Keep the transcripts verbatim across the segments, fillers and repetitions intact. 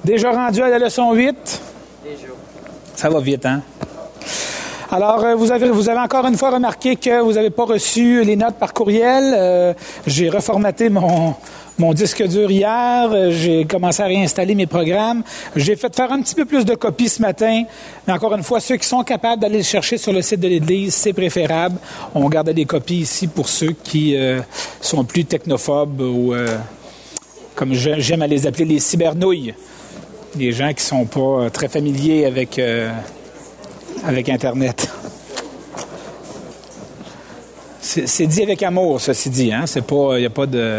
Déjà rendu à la leçon huit? Déjà. Ça va vite, hein? Alors, vous avez, vous avez encore une fois remarqué que vous n'avez pas reçu les notes par courriel. Euh, j'ai reformaté mon, mon disque dur hier. J'ai commencé à réinstaller mes programmes. J'ai fait faire un petit peu plus de copies ce matin. Mais encore une fois, ceux qui sont capables d'aller le chercher sur le site de l'Église, c'est préférable. On garde des copies ici pour ceux qui euh, sont plus technophobes ou, euh, comme j'aime à les appeler, les cybernouilles. Des gens qui sont pas très familiers avec... Euh, avec Internet. C'est, c'est dit avec amour, ceci dit, hein? C'est pas... Il n'y a pas de...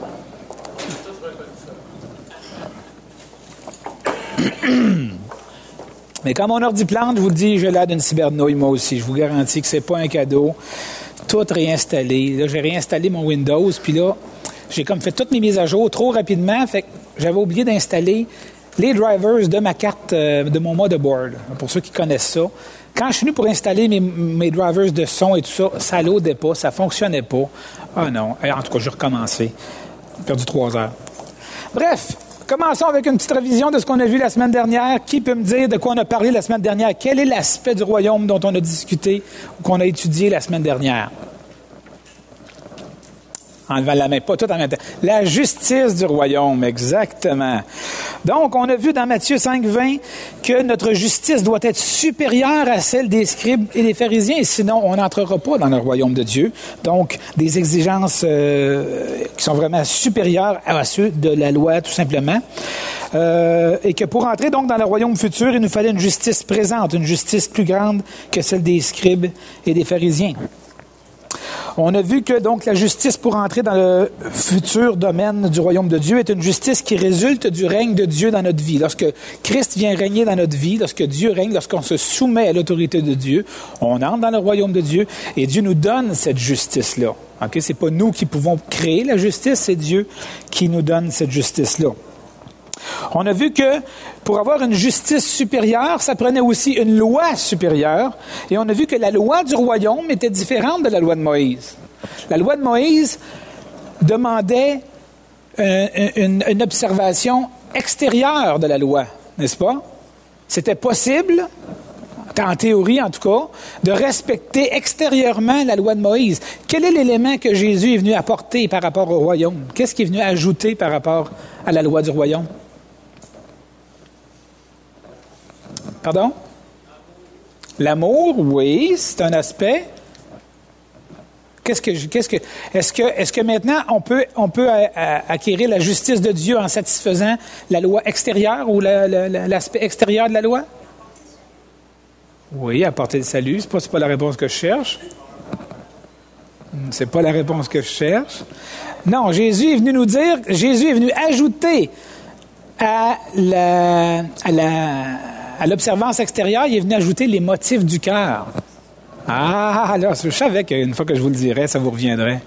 Mais quand mon ordi plante, je vous le dis, j'ai l'air d'une cybernouille, moi aussi. Je vous garantis que c'est pas un cadeau. Tout réinstallé. Là, j'ai réinstallé mon Windows, puis là, j'ai comme fait toutes mes mises à jour trop rapidement, fait que j'avais oublié d'installer les drivers de ma carte, euh, de mon motherboard, pour ceux qui connaissent ça. Quand je suis venu pour installer mes, mes drivers de son et tout ça, ça loadait pas, ça fonctionnait pas. Ah non, en tout cas, j'ai recommencé. J'ai perdu trois heures. Bref, commençons avec une petite révision de ce qu'on a vu la semaine dernière. Qui peut me dire de quoi on a parlé la semaine dernière? Quel est l'aspect du royaume dont on a discuté ou qu'on a étudié la semaine dernière? En levant la main, pas tout en même temps. La justice du royaume, exactement. Donc, on a vu dans Matthieu cinq vingt que notre justice doit être supérieure à celle des scribes et des pharisiens, sinon on n'entrera pas dans le royaume de Dieu. Donc, des exigences euh, qui sont vraiment supérieures à ceux de la loi, tout simplement. Euh, et que pour entrer donc dans le royaume futur, il nous fallait une justice présente, une justice plus grande que celle des scribes et des pharisiens. On a vu que donc la justice pour entrer dans le futur domaine du royaume de Dieu est une justice qui résulte du règne de Dieu dans notre vie. Lorsque Christ vient régner dans notre vie, lorsque Dieu règne, lorsqu'on se soumet à l'autorité de Dieu, on entre dans le royaume de Dieu et Dieu nous donne cette justice-là. Okay? C'est pas nous qui pouvons créer la justice, c'est Dieu qui nous donne cette justice-là. On a vu que pour avoir une justice supérieure, ça prenait aussi une loi supérieure. Et on a vu que la loi du royaume était différente de la loi de Moïse. La loi de Moïse demandait euh, une, une observation extérieure de la loi, n'est-ce pas? C'était possible, en théorie en tout cas, de respecter extérieurement la loi de Moïse. Quel est l'élément que Jésus est venu apporter par rapport au royaume? Qu'est-ce qu'il est venu ajouter par rapport à la loi du royaume? Pardon? L'amour, oui, c'est un aspect. Qu'est-ce que, qu'est-ce que, est-ce que, est-ce que maintenant on peut, on peut a, a, acquérir la justice de Dieu en satisfaisant la loi extérieure ou la, la, l'aspect extérieur de la loi? Oui, apporter le salut, c'est pas, c'est pas la réponse que je cherche. C'est pas la réponse que je cherche. Non, Jésus est venu nous dire, Jésus est venu ajouter à la, à la, à l'observance extérieure, il est venu ajouter les motifs du cœur. Ah, alors, je savais qu'une fois que je vous le dirais, ça vous reviendrait.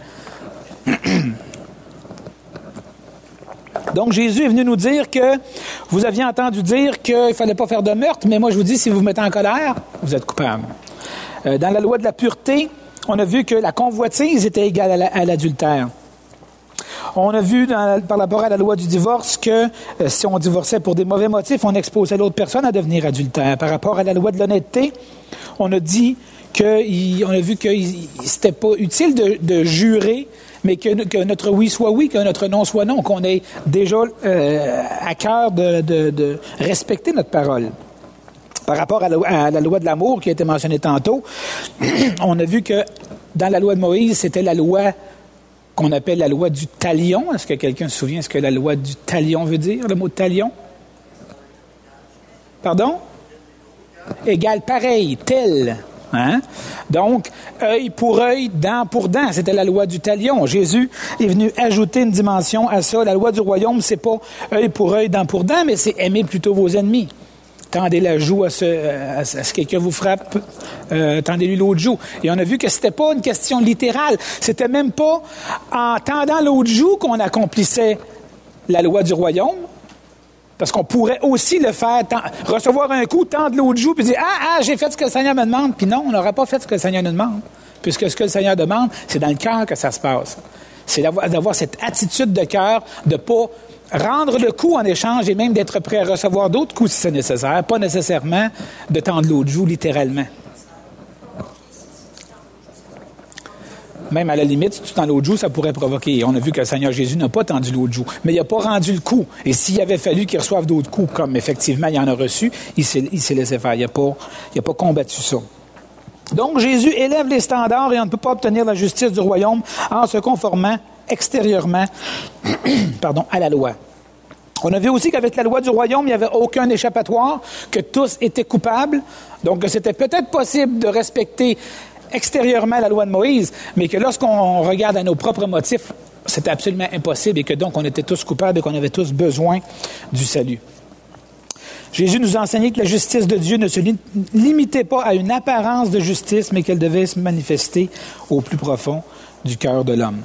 Donc, Jésus est venu nous dire que vous aviez entendu dire qu'il ne fallait pas faire de meurtre, mais moi, je vous dis, si vous vous mettez en colère, vous êtes coupable. Euh, dans la loi de la pureté, on a vu que la convoitise était égale à, la, à l'adultère. On a vu dans, par rapport à la loi du divorce que euh, si on divorçait pour des mauvais motifs, on exposait l'autre personne à devenir adultère. Par rapport à la loi de l'honnêteté, on a dit que, il, on a vu que c'était pas utile de, de jurer, mais que, que notre oui soit oui, que notre non soit non, qu'on ait déjà euh, à cœur de, de, de respecter notre parole. Par rapport à la, à la loi de l'amour qui a été mentionnée tantôt, on a vu que dans la loi de Moïse, c'était la loi qu'on appelle la loi du talion. Est-ce que quelqu'un se souvient ce que la loi du talion veut dire, le mot talion? Pardon? Égal, pareil, tel. Hein? Donc, œil pour œil, dent pour dent, c'était la loi du talion. Jésus est venu ajouter une dimension à ça. La loi du royaume, c'est pas œil pour œil, dent pour dent, mais c'est aimer plutôt vos ennemis. Tendez la joue à ce, à ce que quelqu'un vous frappe, euh, tendez-lui l'autre joue. Et on a vu que c'était pas une question littérale. C'était même pas en tendant l'autre joue qu'on accomplissait la loi du royaume. Parce qu'on pourrait aussi le faire, ten- recevoir un coup, tendre l'autre joue, puis dire « Ah, ah, j'ai fait ce que le Seigneur me demande. » Puis non, on n'aura pas fait ce que le Seigneur nous demande. Puisque ce que le Seigneur demande, c'est dans le cœur que ça se passe. C'est d'avoir, d'avoir cette attitude de cœur de ne pas rendre le coup en échange et même d'être prêt à recevoir d'autres coups si c'est nécessaire, pas nécessairement de tendre l'autre joue littéralement. Même à la limite, si tu tends l'autre joue, ça pourrait provoquer. On a vu que le Seigneur Jésus n'a pas tendu l'autre joue, mais il n'a pas rendu le coup. Et s'il avait fallu qu'il reçoive d'autres coups, comme effectivement il en a reçu, il s'est, il s'est laissé faire. Il n'a pas, il a pas combattu ça. Donc Jésus élève les standards et on ne peut pas obtenir la justice du royaume en se conformant extérieurement pardon, à la loi. On a vu aussi qu'avec la loi du royaume, il n'y avait aucun échappatoire, que tous étaient coupables. Donc c'était peut-être possible de respecter extérieurement la loi de Moïse, mais que lorsqu'on regarde à nos propres motifs, c'était absolument impossible et que donc on était tous coupables et qu'on avait tous besoin du salut. Jésus nous a enseigné que la justice de Dieu ne se limitait pas à une apparence de justice, mais qu'elle devait se manifester au plus profond du cœur de l'homme.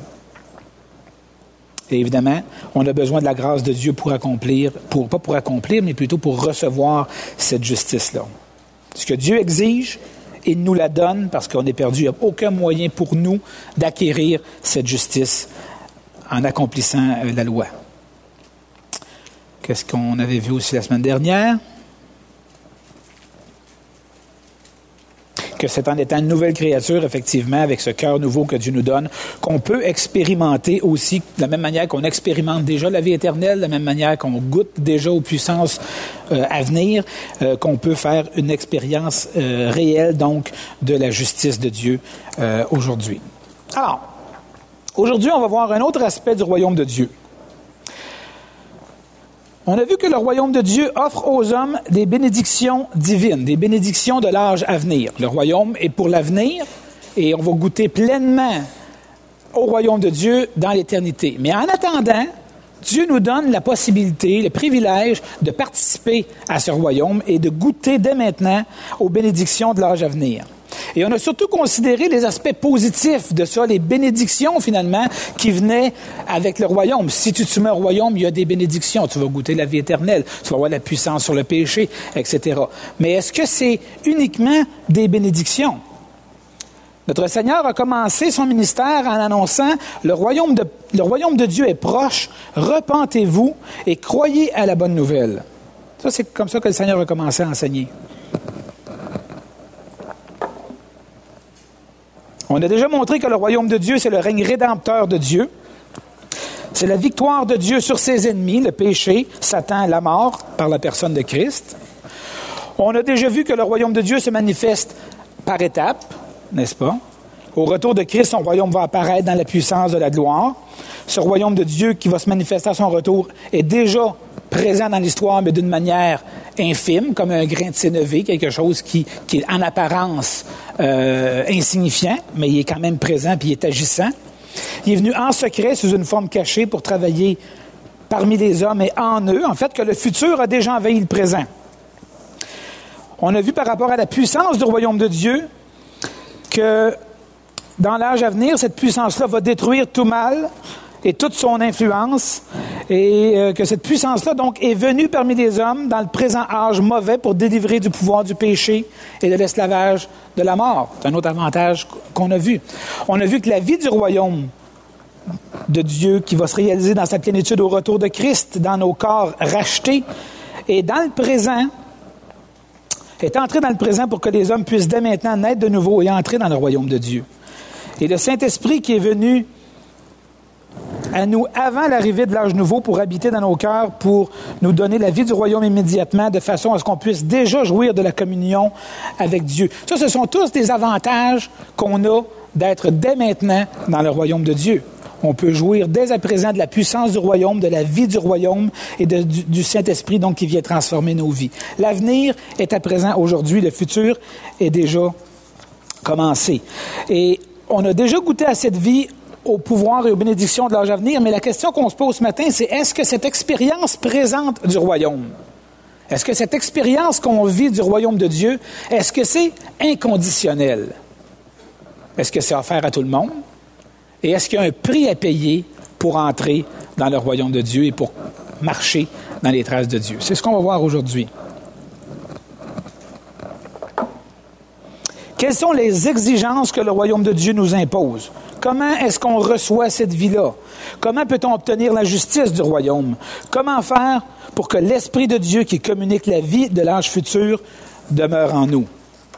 Et évidemment, on a besoin de la grâce de Dieu pour accomplir, pour, pas pour accomplir, mais plutôt pour recevoir cette justice-là. Ce que Dieu exige, il nous la donne parce qu'on est perdu. Il n'y a aucun moyen pour nous d'acquérir cette justice en accomplissant la loi. Qu'est-ce qu'on avait vu aussi la semaine dernière? Que c'est en étant une nouvelle créature, effectivement, avec ce cœur nouveau que Dieu nous donne, qu'on peut expérimenter aussi, de la même manière qu'on expérimente déjà la vie éternelle, de la même manière qu'on goûte déjà aux puissances euh, à venir, euh, qu'on peut faire une expérience euh, réelle, donc, de la justice de Dieu euh, aujourd'hui. Alors, aujourd'hui, on va voir un autre aspect du royaume de Dieu. On a vu que le royaume de Dieu offre aux hommes des bénédictions divines, des bénédictions de l'âge à venir. Le royaume est pour l'avenir et on va goûter pleinement au royaume de Dieu dans l'éternité. Mais en attendant, Dieu nous donne la possibilité, le privilège de participer à ce royaume et de goûter dès maintenant aux bénédictions de l'âge à venir. Et on a surtout considéré les aspects positifs de ça, les bénédictions finalement qui venaient avec le royaume. Si tu te soumets au royaume, il y a des bénédictions. Tu vas goûter la vie éternelle, tu vas avoir la puissance sur le péché, et cetera. Mais est-ce que c'est uniquement des bénédictions? Notre Seigneur a commencé son ministère en annonçant « Le royaume de, le royaume de Dieu est proche, repentez-vous et croyez à la bonne nouvelle. » Ça, c'est comme ça que le Seigneur a commencé à enseigner. On a déjà montré que le royaume de Dieu, c'est le règne rédempteur de Dieu. C'est la victoire de Dieu sur ses ennemis, le péché, Satan, la mort, par la personne de Christ. On a déjà vu que le royaume de Dieu se manifeste par étapes, n'est-ce pas? Au retour de Christ, son royaume va apparaître dans la puissance de la gloire. Ce royaume de Dieu qui va se manifester à son retour est déjà présent dans l'histoire, mais d'une manière infime, comme un grain de sénévé, quelque chose qui, qui est en apparence euh, insignifiant, mais il est quand même présent puis il est agissant. Il est venu en secret, sous une forme cachée, pour travailler parmi les hommes et en eux. En fait, que le futur a déjà envahi le présent. On a vu par rapport à la puissance du royaume de Dieu que dans l'âge à venir, cette puissance-là va détruire tout mal et toute son influence, et euh, que cette puissance-là, donc, est venue parmi les hommes dans le présent âge mauvais pour délivrer du pouvoir du péché et de l'esclavage de la mort. C'est un autre avantage qu'on a vu. On a vu que la vie du royaume de Dieu qui va se réaliser dans sa plénitude au retour de Christ, dans nos corps rachetés, et dans le présent, est entrée dans le présent pour que les hommes puissent dès maintenant naître de nouveau et entrer dans le royaume de Dieu. Et le Saint-Esprit qui est venu à nous avant l'arrivée de l'âge nouveau pour habiter dans nos cœurs, pour nous donner la vie du royaume immédiatement, de façon à ce qu'on puisse déjà jouir de la communion avec Dieu. Ça, ce sont tous des avantages qu'on a d'être dès maintenant dans le royaume de Dieu. On peut jouir dès à présent de la puissance du royaume, de la vie du royaume et de, du, du Saint-Esprit donc qui vient transformer nos vies. L'avenir est à présent aujourd'hui, le futur est déjà commencé. Et on a déjà goûté à cette vie, au pouvoir et aux bénédictions de l'âge à venir, mais la question qu'on se pose ce matin, c'est est-ce que cette expérience présente du royaume, est-ce que cette expérience qu'on vit du royaume de Dieu, est-ce que c'est inconditionnel? Est-ce que c'est offert à tout le monde? Et est-ce qu'il y a un prix à payer pour entrer dans le royaume de Dieu et pour marcher dans les traces de Dieu? C'est ce qu'on va voir aujourd'hui. Quelles sont les exigences que le royaume de Dieu nous impose? Comment est-ce qu'on reçoit cette vie-là? Comment peut-on obtenir la justice du royaume? Comment faire pour que l'Esprit de Dieu qui communique la vie de l'âge futur demeure en nous?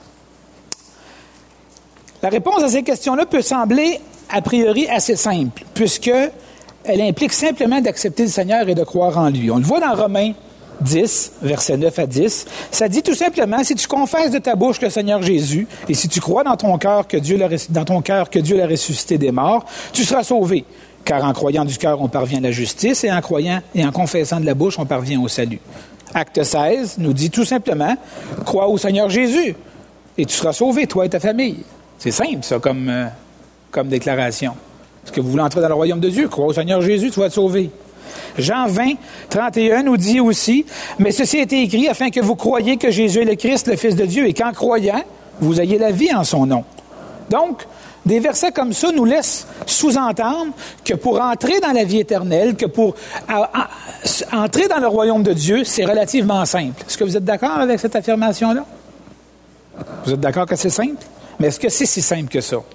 La réponse à ces questions-là peut sembler, a priori, assez simple, puisqu'elle implique simplement d'accepter le Seigneur et de croire en lui. On le voit dans Romains dix, versets neuf à dix. Ça dit tout simplement, si tu confesses de ta bouche le Seigneur Jésus, et si tu crois dans ton cœur que Dieu l'a, dans ton cœur que Dieu l'a ressuscité des morts, tu seras sauvé. Car en croyant du cœur, on parvient à la justice, et en croyant et en confessant de la bouche, on parvient au salut. Acte seize nous dit tout simplement, crois au Seigneur Jésus, et tu seras sauvé, toi et ta famille. C'est simple, ça, comme, euh, comme déclaration. Est-ce que vous voulez entrer dans le royaume de Dieu? Crois au Seigneur Jésus, tu vas être sauvé. Jean vingt, trente et un nous dit aussi, « Mais ceci a été écrit afin que vous croyiez que Jésus est le Christ, le Fils de Dieu, et qu'en croyant, vous ayez la vie en son nom. » Donc, des versets comme ça nous laissent sous-entendre que pour entrer dans la vie éternelle, que pour à, à, entrer dans le royaume de Dieu, c'est relativement simple. Est-ce que vous êtes d'accord avec cette affirmation-là? Vous êtes d'accord que c'est simple? Mais est-ce que c'est si simple que ça?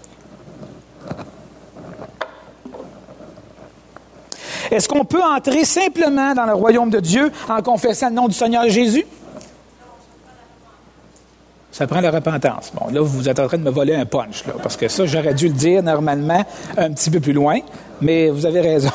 Est-ce qu'on peut entrer simplement dans le royaume de Dieu en confessant le nom du Seigneur Jésus? Ça prend la repentance. Bon, là, vous êtes en train de me voler un punch, là, parce que ça, j'aurais dû le dire normalement un petit peu plus loin, mais vous avez raison.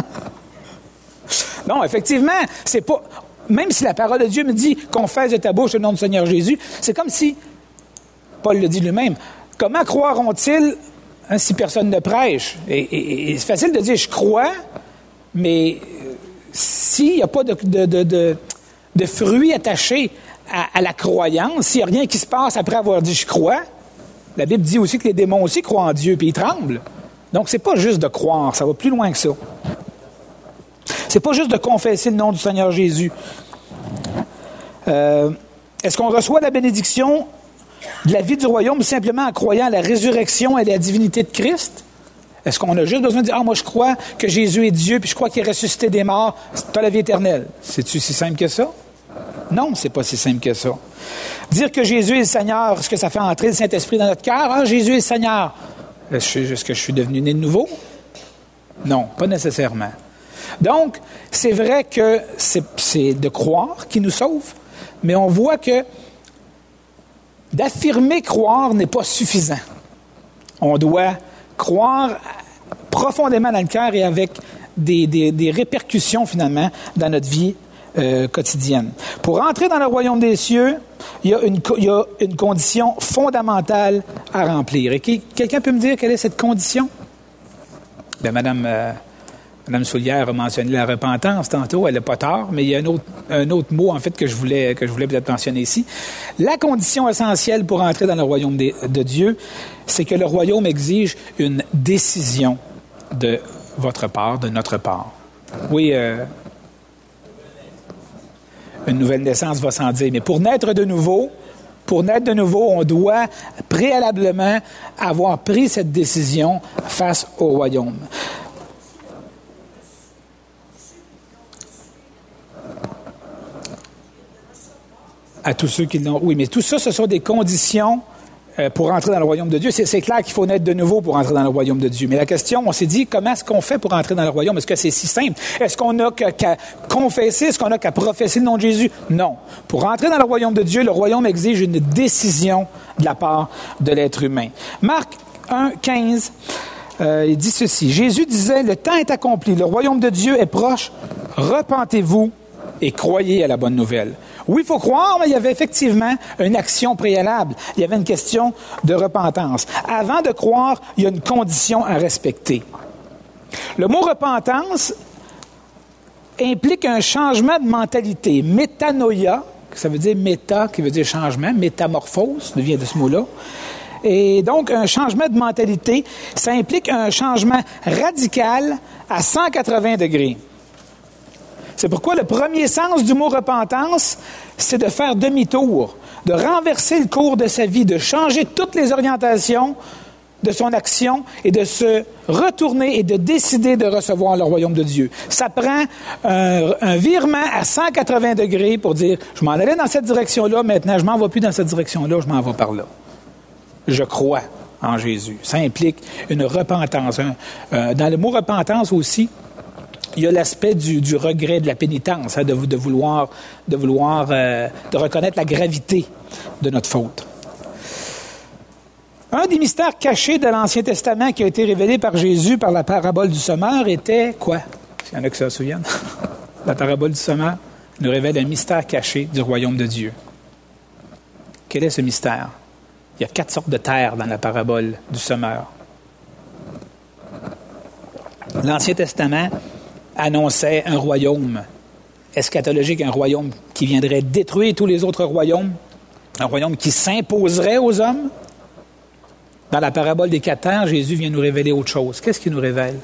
Non, effectivement, c'est pas... Même si la parole de Dieu me dit « confesse de ta bouche le nom du Seigneur Jésus », c'est comme si, Paul le dit lui-même, comment croiront-ils hein, si personne ne prêche? Et, et, et c'est facile de dire « je crois », mais s'il n'y a pas de, de, de, de, de fruits attachés à, à la croyance, s'il n'y a rien qui se passe après avoir dit « je crois », la Bible dit aussi que les démons aussi croient en Dieu, puis ils tremblent. Donc, c'est pas juste de croire, ça va plus loin que ça. C'est pas juste de confesser le nom du Seigneur Jésus. Euh, est-ce qu'on reçoit la bénédiction de la vie du royaume simplement en croyant à la résurrection et à la divinité de Christ? Est-ce qu'on a juste besoin de dire « Ah, moi, je crois que Jésus est Dieu, puis je crois qu'il est ressuscité des morts, tu as la vie éternelle. » C'est-tu si simple que ça? Non, c'est pas si simple que ça. Dire que Jésus est le Seigneur, est-ce que ça fait entrer le Saint-Esprit dans notre cœur? Ah, Jésus est le Seigneur. Est-ce que je suis devenu né de nouveau? Non, pas nécessairement. Donc, c'est vrai que c'est, c'est de croire qui nous sauve, mais on voit que d'affirmer croire n'est pas suffisant. On doit croire profondément dans le cœur et avec des, des, des répercussions, finalement, dans notre vie euh, quotidienne. Pour entrer dans le royaume des cieux, il y a une, il y a une condition fondamentale à remplir. Et qui, quelqu'un peut me dire quelle est cette condition? Bien, Madame, euh, Madame Soulière a mentionné la repentance tantôt, elle n'a pas tort, mais il y a un autre, un autre mot, en fait, que je voulais, que je voulais peut-être mentionner ici. La condition essentielle pour entrer dans le royaume de, de Dieu, c'est que le royaume exige une décision de votre part, de notre part. Oui, euh, une nouvelle naissance va sans dire, mais pour naître de nouveau, pour naître de nouveau, on doit préalablement avoir pris cette décision face au royaume. À tous ceux qui l'ont. Oui, mais tout ça, ce sont des conditions euh, pour entrer dans le royaume de Dieu. C'est, c'est clair qu'il faut naître de nouveau pour entrer dans le royaume de Dieu. Mais la question, on s'est dit, comment est-ce qu'on fait pour entrer dans le royaume? Est-ce que c'est si simple? Est-ce qu'on n'a qu'à, qu'à confesser? Est-ce qu'on n'a qu'à professer le nom de Jésus? Non. Pour entrer dans le royaume de Dieu, le royaume exige une décision de la part de l'être humain. Marc un, quinze, euh, il dit ceci. Jésus disait, « Le temps est accompli, le royaume de Dieu est proche. Repentez-vous et croyez à la bonne nouvelle. » Oui, il faut croire, mais il y avait effectivement une action préalable. Il y avait une question de repentance. Avant de croire, il y a une condition à respecter. Le mot repentance implique un changement de mentalité. Métanoïa, ça veut dire méta, qui veut dire changement, métamorphose, ça vient de ce mot-là. Et donc, un changement de mentalité, ça implique un changement radical à cent quatre-vingts degrés. C'est pourquoi le premier sens du mot repentance, c'est de faire demi-tour, de renverser le cours de sa vie, de changer toutes les orientations de son action et de se retourner et de décider de recevoir le royaume de Dieu. Ça prend un, un virement à cent quatre-vingts degrés pour dire, je m'en allais dans cette direction-là, maintenant je m'en vais plus dans cette direction-là, je m'en vais par là. Je crois en Jésus. Ça implique une repentance. Un, euh, dans le mot repentance aussi, il y a l'aspect du, du regret, de la pénitence, hein, de, de vouloir, de, vouloir euh, de reconnaître la gravité de notre faute. Un des mystères cachés de l'Ancien Testament qui a été révélé par Jésus par la parabole du semeur était quoi? S'il y en a qui se souviennent. La parabole du semeur nous révèle un mystère caché du royaume de Dieu. Quel est ce mystère? Il y a quatre sortes de terres dans la parabole du semeur. L'Ancien Testament annonçait un royaume eschatologique, un royaume qui viendrait détruire tous les autres royaumes, un royaume qui s'imposerait aux hommes. Dans la parabole des quatre terres, Jésus vient nous révéler autre chose. Qu'est-ce qu'il nous révèle?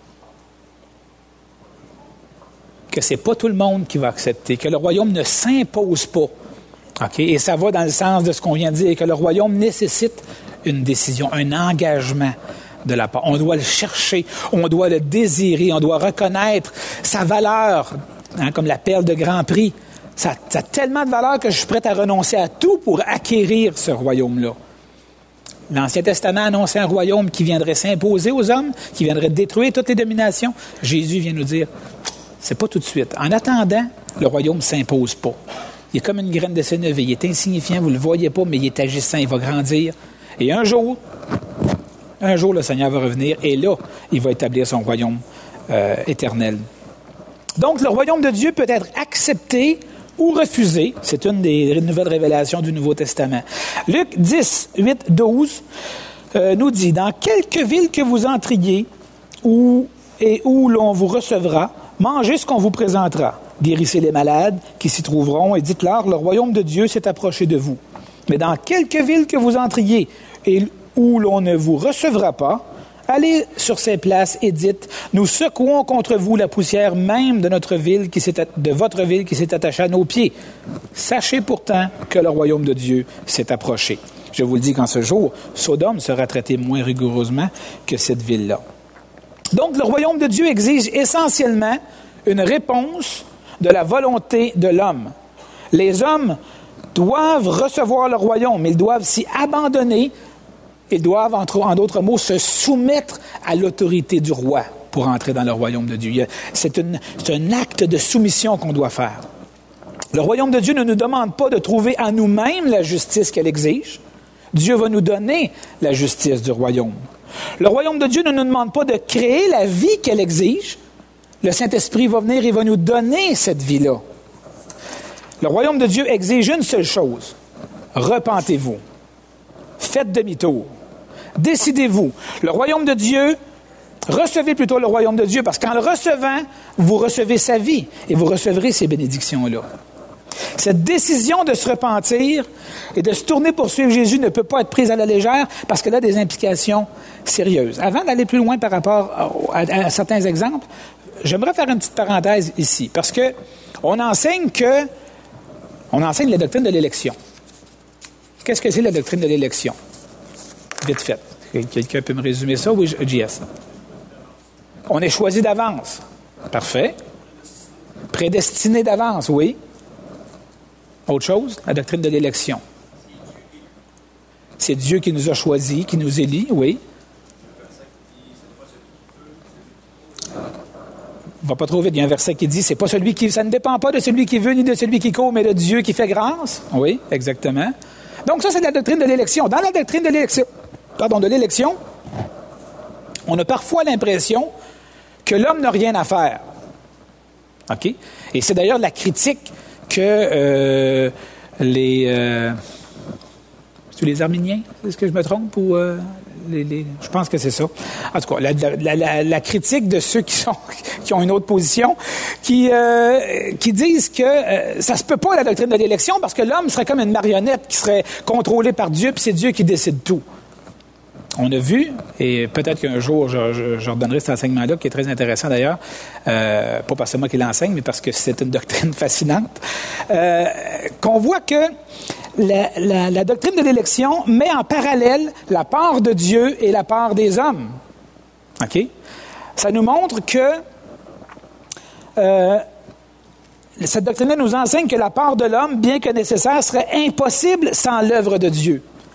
Que ce n'est pas tout le monde qui va accepter, que le royaume ne s'impose pas. Okay? Et ça va dans le sens de ce qu'on vient de dire, que le royaume nécessite une décision, un engagement de la part. On doit le chercher, on doit le désirer, on doit reconnaître sa valeur, hein, comme la perle de grand prix. Ça, ça a tellement de valeur que je suis prêt à renoncer à tout pour acquérir ce royaume-là. L'Ancien Testament annonçait un royaume qui viendrait s'imposer aux hommes, qui viendrait détruire toutes les dominations. Jésus vient nous dire, c'est pas tout de suite. En attendant, le royaume ne s'impose pas. Il est comme une graine de sénévé. Il est insignifiant, vous ne le voyez pas, mais il est agissant, il va grandir. Et un jour, un jour, le Seigneur va revenir et là, il va établir son royaume euh, éternel. Donc, le royaume de Dieu peut être accepté ou refusé. C'est une des nouvelles révélations du Nouveau Testament. Luc dix, huit, douze euh, nous dit, « Dans quelque ville que vous entriez où, et où l'on vous recevra, mangez ce qu'on vous présentera. Guérissez les malades qui s'y trouveront et dites-leur, le royaume de Dieu s'est approché de vous. Mais dans quelque ville que vous entriez et où l'on ne vous recevra pas, allez sur ces places et dites, nous secouons contre vous la poussière même de notre ville qui s'est, de votre ville qui s'est attachée à nos pieds. Sachez pourtant que le royaume de Dieu s'est approché. Je vous le dis qu'en ce jour, Sodome sera traité moins rigoureusement que cette ville-là. Donc, le royaume de Dieu exige essentiellement une réponse de la volonté de l'homme. Les hommes doivent recevoir le royaume, ils doivent s'y abandonner. Ils doivent, entre, en d'autres mots, se soumettre à l'autorité du roi pour entrer dans le royaume de Dieu. C'est, une, c'est un acte de soumission qu'on doit faire. Le royaume de Dieu ne nous demande pas de trouver en nous-mêmes la justice qu'elle exige. Dieu va nous donner la justice du royaume. Le royaume de Dieu ne nous demande pas de créer la vie qu'elle exige. Le Saint-Esprit va venir et va nous donner cette vie-là. Le royaume de Dieu exige une seule chose. Repentez-vous. Faites demi-tour. Décidez-vous. Le royaume de Dieu, recevez plutôt le royaume de Dieu, parce qu'en le recevant, vous recevez sa vie et vous recevrez ces bénédictions-là. Cette décision de se repentir et de se tourner pour suivre Jésus ne peut pas être prise à la légère parce qu'elle a des implications sérieuses. Avant d'aller plus loin par rapport à, à, à certains exemples, j'aimerais faire une petite parenthèse ici, parce que on enseigne que on enseigne la doctrine de l'élection. Qu'est-ce que c'est la doctrine de l'élection? Vite fait. Quelqu'un peut me résumer ça? Oui, J S. On est choisi d'avance. Parfait. Prédestiné d'avance, oui. Autre chose? La doctrine de l'élection. C'est Dieu qui nous a choisis, qui nous élit, oui. On va pas trop vite. Il y a un verset qui dit, c'est pas celui qui, ça ne dépend pas de celui qui veut ni de celui qui court, mais de Dieu qui fait grâce. Oui, exactement. Donc ça, c'est la doctrine de l'élection. Dans la doctrine de l'élection, pardon, de l'élection, on a parfois l'impression que l'homme n'a rien à faire. OK? Et c'est d'ailleurs la critique que euh, les... Euh, c'est les Arméniens, est-ce que je me trompe? Ou euh, les, les, je pense que c'est ça. En tout cas, la, la, la, la critique de ceux qui, sont, qui ont une autre position, qui, euh, qui disent que euh, ça se peut pas, la doctrine de l'élection, parce que l'homme serait comme une marionnette qui serait contrôlée par Dieu, puis c'est Dieu qui décide tout. On a vu, et peut-être qu'un jour, je, je, je redonnerai cet enseignement-là, qui est très intéressant d'ailleurs, euh, pas parce que c'est moi qui l'enseigne, mais parce que c'est une doctrine fascinante, euh, qu'on voit que la, la, la doctrine de l'élection met en parallèle la part de Dieu et la part des hommes. OK? Ça nous montre que euh, cette doctrine-là nous enseigne que la part de l'homme, bien que nécessaire, serait impossible sans l'œuvre de Dieu.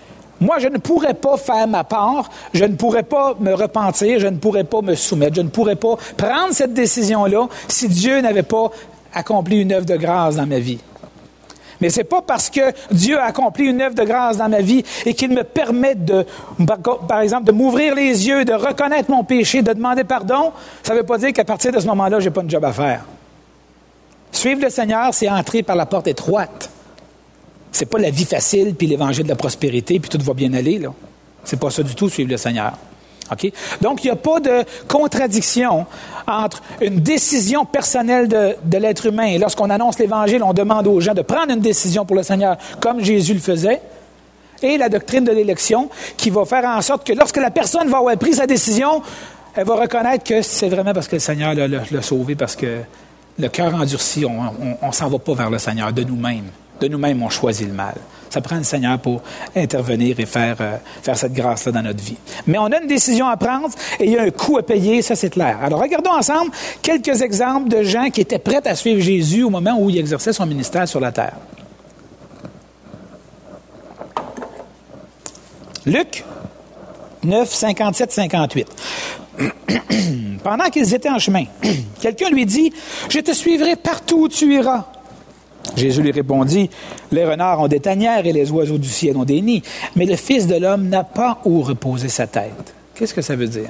Moi, je ne pourrais pas faire ma part, je ne pourrais pas me repentir, je ne pourrais pas me soumettre, je ne pourrais pas prendre cette décision-là si Dieu n'avait pas accompli une œuvre de grâce dans ma vie. Mais c'est pas parce que Dieu a accompli une œuvre de grâce dans ma vie et qu'il me permet de, par exemple, de m'ouvrir les yeux, de reconnaître mon péché, de demander pardon, ça ne veut pas dire qu'à partir de ce moment-là, j'ai pas une job à faire. Suivre le Seigneur, c'est entrer par la porte étroite. C'est pas la vie facile, puis l'évangile de la prospérité, puis tout va bien aller, là. C'est pas ça du tout, suivre le Seigneur. OK? Donc, il n'y a pas de contradiction entre une décision personnelle de, de l'être humain. Et lorsqu'on annonce l'Évangile, on demande aux gens de prendre une décision pour le Seigneur, comme Jésus le faisait, et la doctrine de l'élection, qui va faire en sorte que lorsque la personne va avoir pris sa décision, elle va reconnaître que c'est vraiment parce que le Seigneur l'a, l'a, l'a sauvé, parce que le cœur endurci, on ne s'en va pas vers le Seigneur de nous-mêmes. De nous-mêmes, on choisit le mal. Ça prend le Seigneur pour intervenir et faire, euh, faire cette grâce-là dans notre vie. Mais on a une décision à prendre et il y a un coût à payer, ça c'est clair. Alors regardons ensemble quelques exemples de gens qui étaient prêts à suivre Jésus au moment où il exerçait son ministère sur la terre. Luc neuf, cinquante-sept, cinquante-huit. Pendant qu'ils étaient en chemin, quelqu'un lui dit « Je te suivrai partout où tu iras. » Jésus lui répondit, « Les renards ont des tanières et les oiseaux du ciel ont des nids, mais le Fils de l'homme n'a pas où reposer sa tête. » Qu'est-ce que ça veut dire?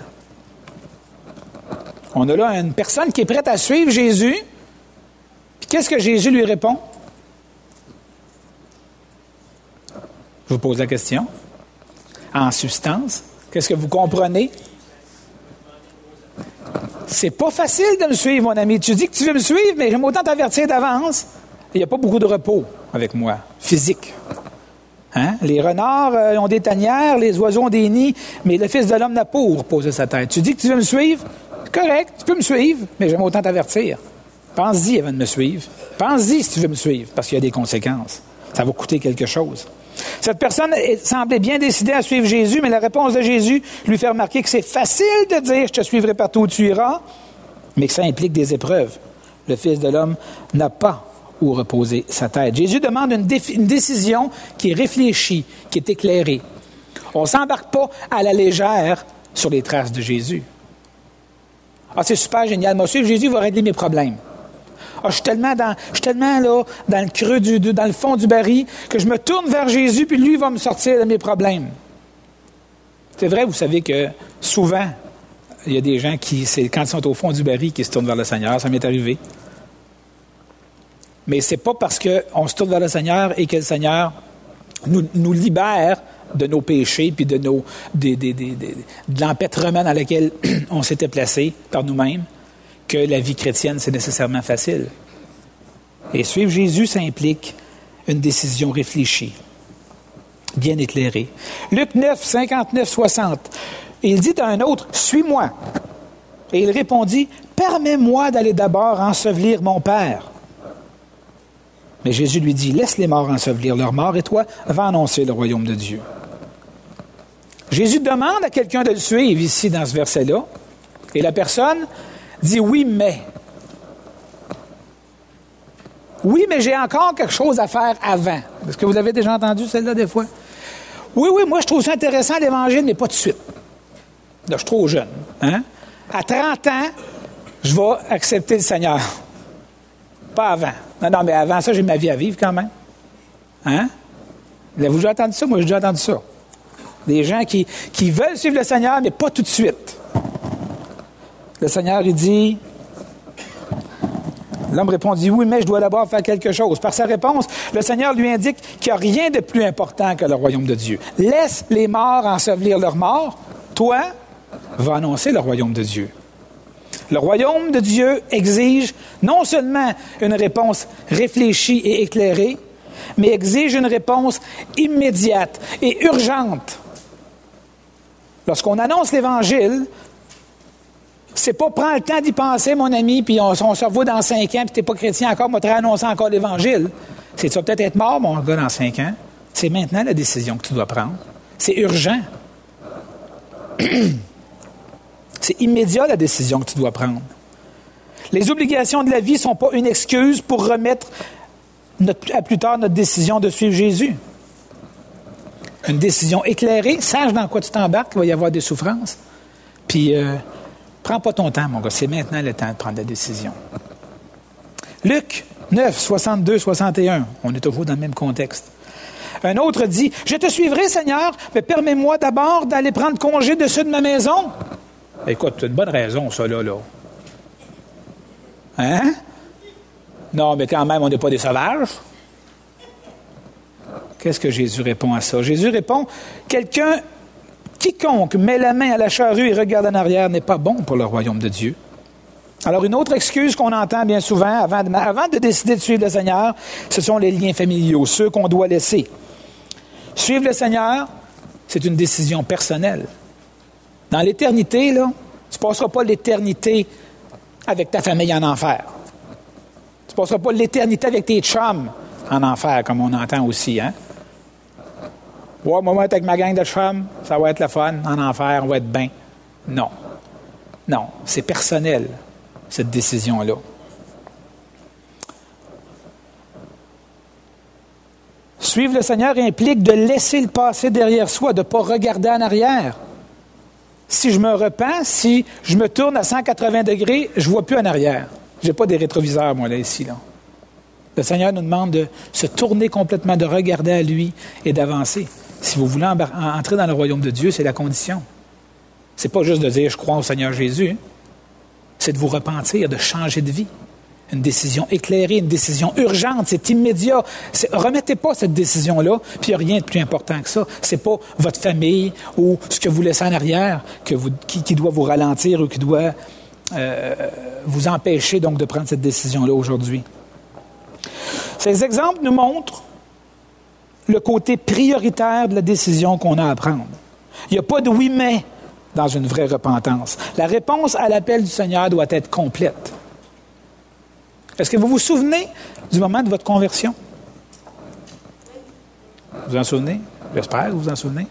On a là une personne qui est prête à suivre Jésus. Puis qu'est-ce que Jésus lui répond? Je vous pose la question. En substance, qu'est-ce que vous comprenez? C'est pas facile de me suivre, mon ami. Tu dis que tu veux me suivre, mais j'aime autant t'avertir d'avance. Il n'y a pas beaucoup de repos avec moi, physique. Hein? Les renards euh, ont des tanières, les oiseaux ont des nids, mais le Fils de l'homme n'a pas où reposer sa tête. Tu dis que tu veux me suivre? C'est correct, tu peux me suivre, mais j'aime autant t'avertir. Pense-y avant de me suivre. Pense-y si tu veux me suivre, parce qu'il y a des conséquences. Ça va coûter quelque chose. Cette personne semblait bien décidée à suivre Jésus, mais la réponse de Jésus lui fait remarquer que c'est facile de dire « Je te suivrai partout où tu iras », mais que ça implique des épreuves. Le Fils de l'homme n'a pas où reposer sa tête. Jésus demande une, défi- une décision qui est réfléchie, qui est éclairée. On ne s'embarque pas à la légère sur les traces de Jésus. Ah, c'est super génial. Moi, suivre Jésus va régler mes problèmes. Ah, je suis tellement dans, je suis tellement là, dans le creux du, dans le fond du baril, que je me tourne vers Jésus, puis lui va me sortir de mes problèmes. C'est vrai, vous savez que souvent, il y a des gens qui, c'est quand ils sont au fond du baril, qui se tournent vers le Seigneur. Ça m'est arrivé. Mais c'est pas parce qu'on se tourne vers le Seigneur et que le Seigneur nous, nous libère de nos péchés puis de, nos, de, de, de, de, de l'empêtrement dans lequel on s'était placé par nous-mêmes que la vie chrétienne, c'est nécessairement facile. Et suivre Jésus, ça implique une décision réfléchie, bien éclairée. Luc neuf, cinquante-neuf, soixante. Il dit à un autre, « Suis-moi. » Et il répondit, « Permets-moi d'aller d'abord ensevelir mon Père. » Mais Jésus lui dit, « Laisse les morts ensevelir leurs morts et toi, va annoncer le royaume de Dieu. » Jésus demande à quelqu'un de le suivre ici dans ce verset-là. Et la personne dit, « Oui, mais. Oui, mais j'ai encore quelque chose à faire avant. » Est-ce que vous l'avez déjà entendu, celle-là, des fois? Oui, oui, moi, je trouve ça intéressant, l'Évangile, mais pas tout de suite. Là, je suis trop jeune. Hein? À trente ans, je vais accepter le Seigneur. Pas avant. Non, non, mais avant ça, j'ai ma vie à vivre quand même. Hein? Avez-vous déjà entendu ça? Moi, j'ai déjà entendu ça. Des gens qui, qui veulent suivre le Seigneur, mais pas tout de suite. Le Seigneur, il dit... L'homme répondit, « Oui, mais je dois d'abord faire quelque chose. » Par sa réponse, le Seigneur lui indique qu'il n'y a rien de plus important que le royaume de Dieu. Laisse les morts ensevelir leurs morts. Toi, va annoncer le royaume de Dieu. Le royaume de Dieu exige non seulement une réponse réfléchie et éclairée, mais exige une réponse immédiate et urgente. Lorsqu'on annonce l'Évangile, c'est pas prends le temps d'y penser, mon ami, puis on, on se revoit dans cinq ans, puis t'es pas chrétien encore, moi, tu annoncer encore l'Évangile. C'est tu vas peut-être être mort, mon gars, dans cinq ans. C'est maintenant la décision que tu dois prendre. C'est urgent. C'est immédiat, la décision que tu dois prendre. Les obligations de la vie ne sont pas une excuse pour remettre notre, à plus tard notre décision de suivre Jésus. Une décision éclairée, sache dans quoi tu t'embarques, il va y avoir des souffrances. Puis, euh, prends pas ton temps, mon gars, c'est maintenant le temps de prendre la décision. Luc neuf, soixante-deux, soixante et un, on est toujours dans le même contexte. Un autre dit, « Je te suivrai, Seigneur, mais permets-moi d'abord d'aller prendre congé de ceux de ma maison. » Écoute, c'est une bonne raison, ça, là, là. Hein? Non, mais quand même, on n'est pas des sauvages. Qu'est-ce que Jésus répond à ça? Jésus répond, « Quelqu'un, quiconque met la main à la charrue et regarde en arrière n'est pas bon pour le royaume de Dieu. » Alors, une autre excuse qu'on entend bien souvent avant de, avant de décider de suivre le Seigneur, ce sont les liens familiaux, ceux qu'on doit laisser. Suivre le Seigneur, c'est une décision personnelle. Dans l'éternité, là, tu ne passeras pas l'éternité avec ta famille en enfer. Tu ne passeras pas l'éternité avec tes chums en enfer, comme on entend aussi, hein? Ouais, moi, moi, avec ma gang de chums, ça va être le fun. En enfer, on va être bien. Non. Non, c'est personnel, cette décision-là. Suivre le Seigneur implique de laisser le passé derrière soi, de ne pas regarder en arrière. Si je me repens, si je me tourne à cent quatre-vingts degrés, je ne vois plus en arrière. Je n'ai pas des rétroviseurs, moi, là, ici, là. Le Seigneur nous demande de se tourner complètement, de regarder à lui et d'avancer. Si vous voulez embar- entrer dans le royaume de Dieu, c'est la condition. C'est pas juste de dire « je crois au Seigneur Jésus », c'est de vous repentir, de changer de vie. Une décision éclairée, une décision urgente, c'est immédiat. C'est, remettez pas cette décision-là, puis il n'y a rien de plus important que ça. C'est pas votre famille ou ce que vous laissez en arrière que vous, qui, qui doit vous ralentir ou qui doit euh, vous empêcher donc de prendre cette décision-là aujourd'hui. Ces exemples nous montrent le côté prioritaire de la décision qu'on a à prendre. Il n'y a pas de oui mais dans une vraie repentance. La réponse à l'appel du Seigneur doit être complète. Est-ce que vous vous souvenez du moment de votre conversion? Vous vous en souvenez? J'espère que vous vous en souvenez.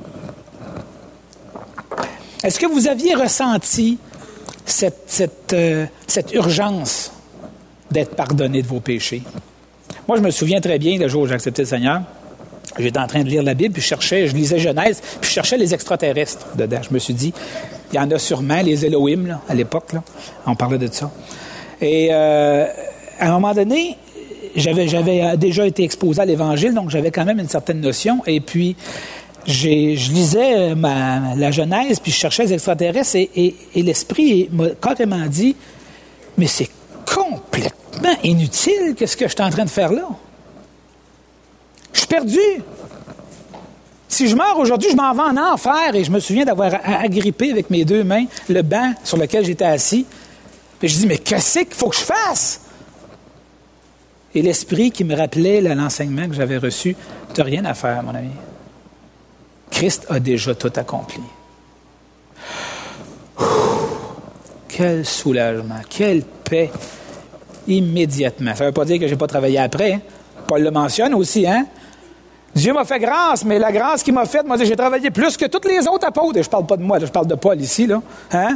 Est-ce que vous aviez ressenti cette, cette, euh, cette urgence d'être pardonné de vos péchés? Moi, je me souviens très bien le jour où j'ai accepté le Seigneur. J'étais en train de lire la Bible, puis je cherchais, je lisais Genèse, puis je cherchais les extraterrestres dedans. Je me suis dit, il y en a sûrement, les Elohim, là, à l'époque, là, on parlait de ça. Et euh, à un moment donné, j'avais, j'avais déjà été exposé à l'Évangile, donc j'avais quand même une certaine notion. Et puis, j'ai, je lisais ma, la Genèse, puis je cherchais les extraterrestres, et, et, et l'Esprit m'a carrément dit, mais c'est complètement inutile, qu'est-ce que je suis en train de faire là? Je suis perdu. Si je meurs aujourd'hui, je m'en vais en enfer. Et je me souviens d'avoir agrippé avec mes deux mains le banc sur lequel j'étais assis. Et je dis, mais qu'est-ce qu'il faut que je fasse? Et l'Esprit qui me rappelait l'enseignement que j'avais reçu, tu n'as rien à faire, mon ami. Christ a déjà tout accompli. Ouh, quel soulagement, quelle paix, immédiatement. Ça ne veut pas dire que je n'ai pas travaillé après. Hein? Paul le mentionne aussi, hein? Dieu m'a fait grâce, mais la grâce qu'il m'a faite, moi, j'ai travaillé plus que tous les autres apôtres. Et je ne parle pas de moi, là, je parle de Paul ici, là. Hein?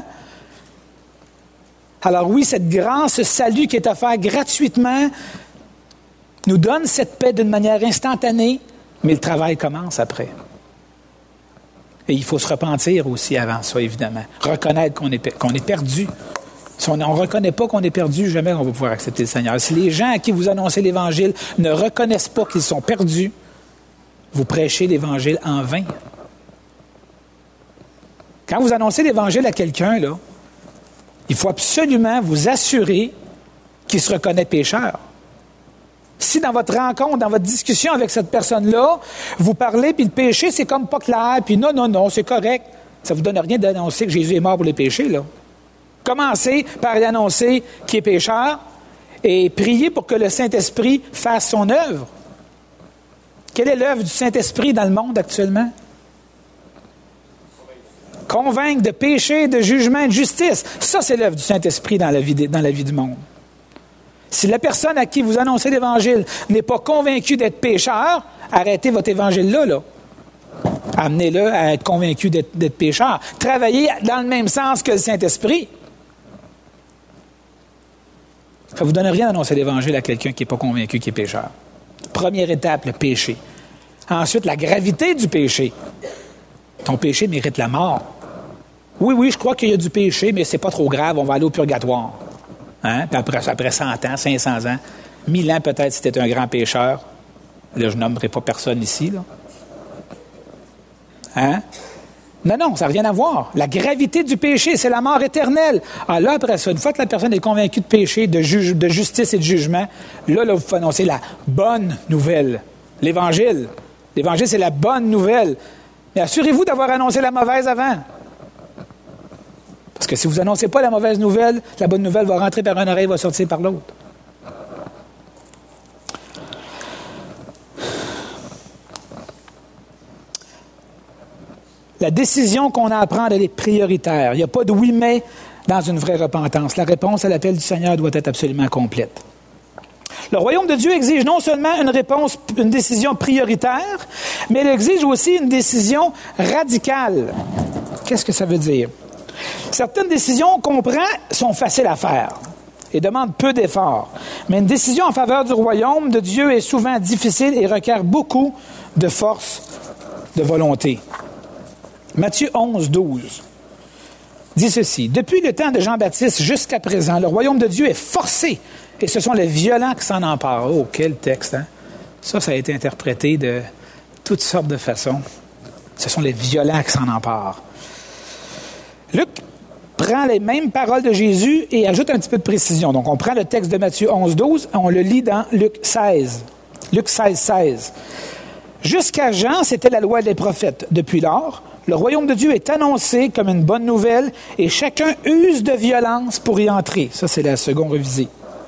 Alors oui, cette grâce, ce salut qui est offert gratuitement, nous donne cette paix d'une manière instantanée, mais le travail commence après. Et il faut se repentir aussi avant ça, évidemment. Reconnaître qu'on est, qu'on est perdu. Si on ne reconnaît pas qu'on est perdu, jamais on va pouvoir accepter le Seigneur. Si les gens à qui vous annoncez l'Évangile ne reconnaissent pas qu'ils sont perdus, vous prêchez l'Évangile en vain. Quand vous annoncez l'Évangile à quelqu'un, là, il faut absolument vous assurer qu'il se reconnaît pécheur. Si dans votre rencontre, dans votre discussion avec cette personne-là, vous parlez, puis le péché, c'est comme pas clair, puis non, non, non, c'est correct, ça ne vous donne rien d'annoncer que Jésus est mort pour les péchés, là. Commencez par lui annoncer qu'il est pécheur et priez pour que le Saint-Esprit fasse son œuvre. Quelle est l'œuvre du Saint-Esprit dans le monde actuellement? Convaincre de péché, de jugement, de justice. Ça, c'est l'œuvre du Saint-Esprit dans la vie, dans la vie du monde. Si la personne à qui vous annoncez l'Évangile n'est pas convaincue d'être pécheur, arrêtez votre Évangile-là, là. Amenez-le à être convaincu d'être, d'être pécheur. Travaillez dans le même sens que le Saint-Esprit. Ça ne vous donne rien d'annoncer l'Évangile à quelqu'un qui n'est pas convaincu qu'il est pécheur. Première étape, le péché. Ensuite, la gravité du péché. Ton péché mérite la mort. Oui, oui, je crois qu'il y a du péché, mais c'est pas trop grave, on va aller au purgatoire. Hein? Puis après, après cent ans, cinq cents ans, mille ans peut-être si tu es un grand pécheur. Là, je nommerai pas personne ici, là. Hein? Non, non, ça n'a rien à voir. La gravité du péché, c'est la mort éternelle. Ah là, après ça, une fois que la personne est convaincue de péché, de, juge, de justice et de jugement, là, là, vous pouvez annoncer la bonne nouvelle. L'Évangile. L'Évangile, c'est la bonne nouvelle. Mais assurez-vous d'avoir annoncé la mauvaise avant. Parce que si vous n'annoncez pas la mauvaise nouvelle, la bonne nouvelle va rentrer par une oreille et va sortir par l'autre. La décision qu'on a à prendre, elle est prioritaire. Il n'y a pas de oui mais dans une vraie repentance. La réponse à l'appel du Seigneur doit être absolument complète. Le royaume de Dieu exige non seulement une réponse, une décision prioritaire, mais il exige aussi une décision radicale. Qu'est-ce que ça veut dire? Certaines décisions qu'on prend sont faciles à faire et demandent peu d'efforts. Mais une décision en faveur du royaume de Dieu est souvent difficile et requiert beaucoup de force de volonté. Matthieu onze, douze dit ceci. « Depuis le temps de Jean-Baptiste jusqu'à présent, le royaume de Dieu est forcé et ce sont les violents qui s'en emparent. » Oh, quel texte, hein? Ça, ça a été interprété de toutes sortes de façons. Ce sont les violents qui s'en emparent. Luc prend les mêmes paroles de Jésus et ajoute un petit peu de précision. Donc, on prend le texte de Matthieu onze, douze, on le lit dans Luc seize. Luc seize, seize. « Jusqu'à Jean, c'était la loi des prophètes. Depuis lors, le royaume de Dieu est annoncé comme une bonne nouvelle et chacun use de violence pour y entrer. » Ça, c'est la seconde révisée.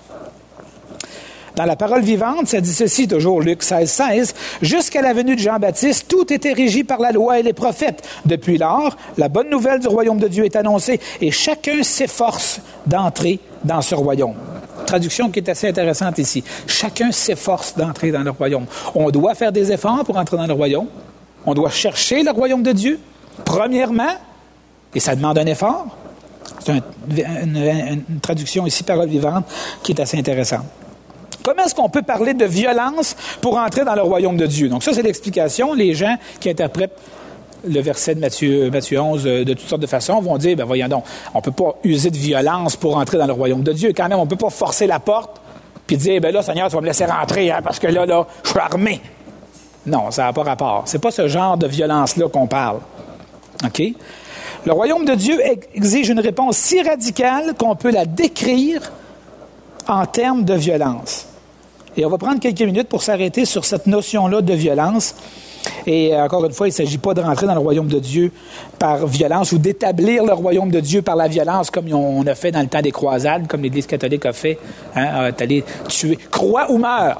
Dans la parole vivante, ça dit ceci, toujours Luc seize, seize. « Jusqu'à la venue de Jean-Baptiste, tout était régi par la loi et les prophètes. Depuis lors, la bonne nouvelle du royaume de Dieu est annoncée et chacun s'efforce d'entrer dans ce royaume. » Traduction qui est assez intéressante ici. Chacun s'efforce d'entrer dans le royaume. On doit faire des efforts pour entrer dans le royaume. On doit chercher le royaume de Dieu, premièrement, et ça demande un effort. C'est un, une, une, une traduction ici, parole vivante, qui est assez intéressante. Comment est-ce qu'on peut parler de violence pour entrer dans le royaume de Dieu? Donc ça, c'est l'explication. Les gens qui interprètent le verset de Matthieu, Matthieu onze de toutes sortes de façons vont dire, ben voyons donc, on ne peut pas user de violence pour entrer dans le royaume de Dieu. Quand même, on ne peut pas forcer la porte puis dire, ben là, Seigneur, tu vas me laisser rentrer hein, parce que là, là, je suis armé. Non, ça n'a pas rapport. C'est pas ce genre de violence-là qu'on parle. OK? Le royaume de Dieu exige une réponse si radicale qu'on peut la décrire en termes de violence. Et on va prendre quelques minutes pour s'arrêter sur cette notion-là de violence. Et encore une fois, il ne s'agit pas de rentrer dans le royaume de Dieu par violence ou d'établir le royaume de Dieu par la violence comme on a fait dans le temps des croisades, comme l'Église catholique a fait. Hein, t'es allé tuer. Crois ou meurs.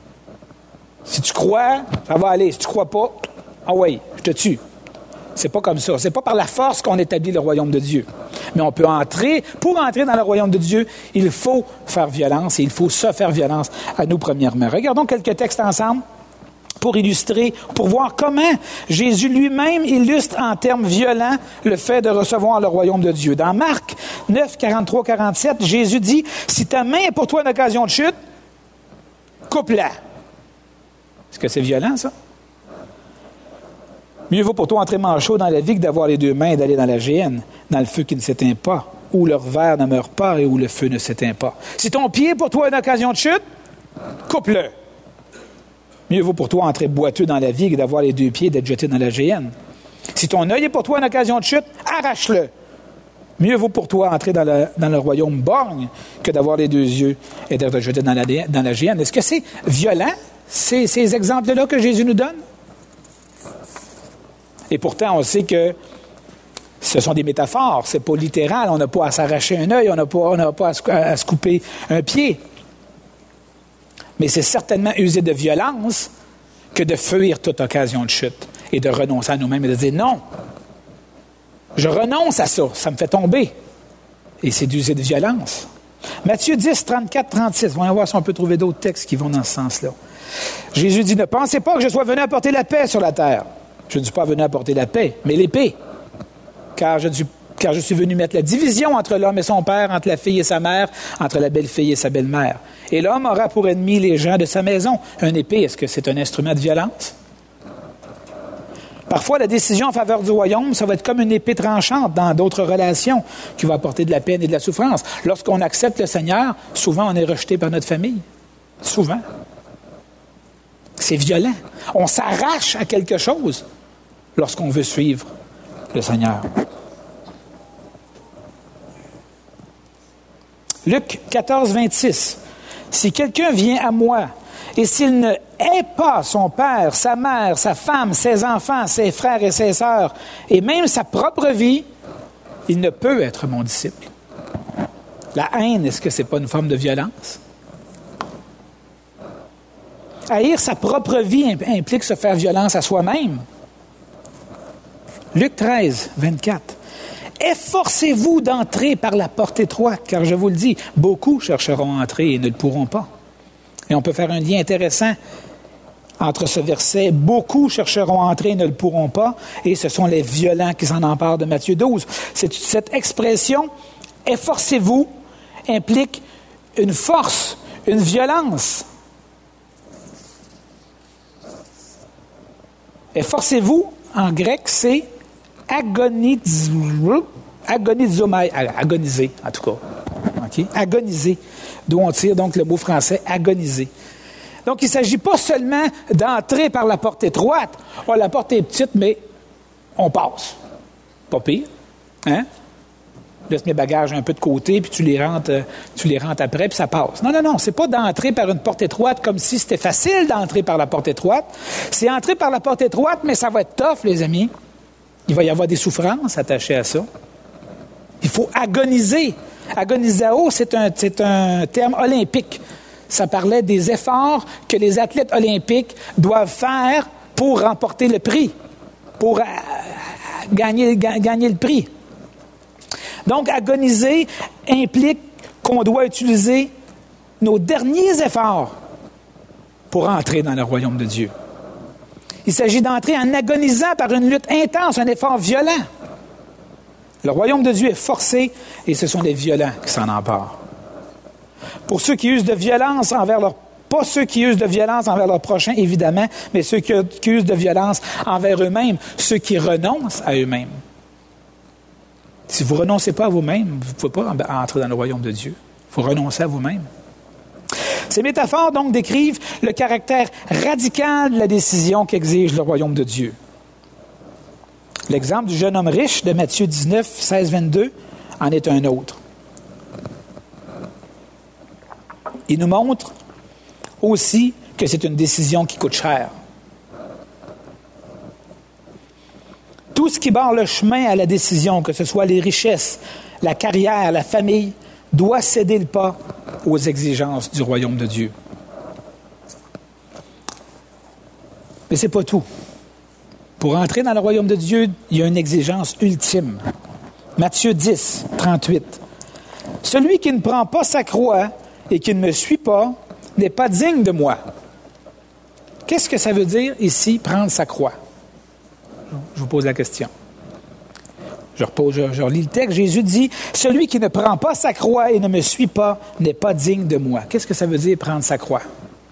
Si tu crois, ça va aller. Si tu ne crois pas, ah oui, je te tue. C'est pas comme ça. C'est pas par la force qu'on établit le royaume de Dieu. Mais on peut entrer. Pour entrer dans le royaume de Dieu, il faut faire violence et il faut se faire violence à nous premièrement. Regardons quelques textes ensemble pour illustrer, pour voir comment Jésus lui-même illustre en termes violents le fait de recevoir le royaume de Dieu. Dans Marc neuf, quarante-trois, quarante-sept, Jésus dit, « Si ta main est pour toi une occasion de chute, coupe-la. » Est-ce que c'est violent, ça? Mieux vaut pour toi entrer manchot dans la vie que d'avoir les deux mains et d'aller dans la géhenne, dans le feu qui ne s'éteint pas, où leur verre ne meurt pas et où le feu ne s'éteint pas. Si ton pied est pour toi une occasion de chute, coupe-le. Mieux vaut pour toi entrer boiteux dans la vie que d'avoir les deux pieds et d'être jeté dans la géhenne. Si ton œil est pour toi une occasion de chute, arrache-le. Mieux vaut pour toi entrer dans, la, dans le royaume borgne que d'avoir les deux yeux et d'être jeté dans la, dans la géhenne. Est-ce que c'est violent, ces, ces exemples-là que Jésus nous donne? Et pourtant, on sait que ce sont des métaphores, c'est pas littéral. On n'a pas à s'arracher un œil, on n'a pas, on n'a pas à se, à se couper un pied. Mais c'est certainement user de violence que de fuir toute occasion de chute et de renoncer à nous-mêmes et de dire non, je renonce à ça, ça me fait tomber. Et c'est d'user de violence. Matthieu dix, trente-quatre, trente-six, voyons voir si on peut trouver d'autres textes qui vont dans ce sens-là. Jésus dit, ne pensez pas que je sois venu apporter la paix sur la terre. Je ne suis pas venu apporter la paix, mais l'épée. Car je, car je suis venu mettre la division entre l'homme et son père, entre la fille et sa mère, entre la belle-fille et sa belle-mère. Et l'homme aura pour ennemi les gens de sa maison. Une épée, est-ce que c'est un instrument de violence? Parfois, la décision en faveur du royaume, ça va être comme une épée tranchante dans d'autres relations qui va apporter de la peine et de la souffrance. Lorsqu'on accepte le Seigneur, souvent on est rejeté par notre famille. Souvent. C'est violent. On s'arrache à quelque chose lorsqu'on veut suivre le Seigneur. Luc quatorze, vingt-six. Si quelqu'un vient à moi et s'il ne hait pas son père, sa mère, sa femme, ses enfants, ses frères et ses sœurs, et même sa propre vie, il ne peut être mon disciple. La haine, est-ce que ce n'est pas une forme de violence? Haïr sa propre vie implique se faire violence à soi-même. Luc treize, vingt-quatre. Efforcez-vous d'entrer par la porte étroite, car je vous le dis, beaucoup chercheront à entrer et ne le pourront pas. Et on peut faire un lien intéressant entre ce verset, beaucoup chercheront à entrer et ne le pourront pas, et ce sont les violents qui s'en emparent de Matthieu douze. C'est, cette expression, efforcez-vous, implique une force, une violence. Efforcez-vous, en grec, c'est agonizomai, agoniser, en tout cas. Okay? Agoniser, d'où on tire donc le mot français agoniser. Donc, il ne s'agit pas seulement d'entrer par la porte étroite. Oh, la porte est petite, mais on passe. Pas pire. Hein? Laisse mes bagages un peu de côté, puis tu les rentres, tu les rentres après, puis ça passe. Non, non, non, c'est pas d'entrer par une porte étroite comme si c'était facile d'entrer par la porte étroite. C'est entrer par la porte étroite, mais ça va être tough, les amis. Il va y avoir des souffrances attachées à ça. Il faut agoniser. Agonisao, c'est un, c'est un terme olympique. Ça parlait des efforts que les athlètes olympiques doivent faire pour remporter le prix, pour euh, gagner, ga, gagner le prix. Donc, agoniser implique qu'on doit utiliser nos derniers efforts pour entrer dans le royaume de Dieu. Il s'agit d'entrer en agonisant par une lutte intense, un effort violent. Le royaume de Dieu est forcé et ce sont les violents qui s'en emparent. Pour ceux qui usent de violence envers leur... Pas ceux qui usent de violence envers leur prochain, évidemment, mais ceux qui, qui usent de violence envers eux-mêmes, ceux qui renoncent à eux-mêmes. Si vous ne renoncez pas à vous-même, vous ne pouvez pas entrer dans le royaume de Dieu. Il faut renoncer à vous-même. Ces métaphores, donc, décrivent le caractère radical de la décision qu'exige le royaume de Dieu. L'exemple du jeune homme riche de Matthieu dix-neuf, seize, vingt-deux en est un autre. Il nous montre aussi que c'est une décision qui coûte cher. Tout ce qui barre le chemin à la décision, que ce soit les richesses, la carrière, la famille, doit céder le pas aux exigences du royaume de Dieu. Mais ce n'est pas tout. Pour entrer dans le royaume de Dieu, il y a une exigence ultime. Matthieu dix, trente-huit. Celui qui ne prend pas sa croix et qui ne me suit pas n'est pas digne de moi. Qu'est-ce que ça veut dire ici, prendre sa croix? Je vous pose la question. Je, repose, je, je relis le texte. Jésus dit, « Celui qui ne prend pas sa croix et ne me suit pas n'est pas digne de moi. » Qu'est-ce que ça veut dire, prendre sa croix?